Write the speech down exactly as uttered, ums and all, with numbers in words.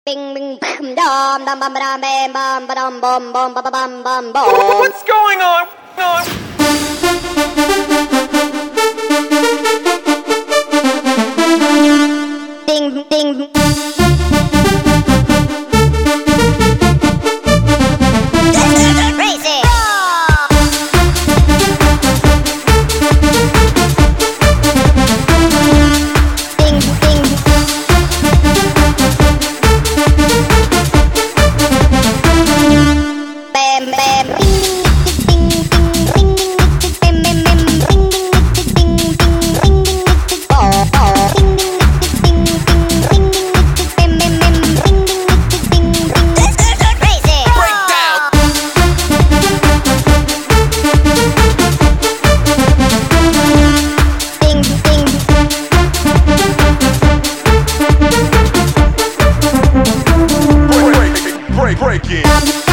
Bing bing bam dum dum bum dum bam bum bum bum bum bum bum bum bum. What's going on? Ding ding. Crazy. Ding ding. Bam bam. Ding ding ding ding. Bam bam bam. Ding ding ding ding ding ding. Bo bo. Ding ding ding ding ding. Bam bam bam. Ding ding ding ding. Crazy. Breakdown. Ding ding. Break, break, break, break it.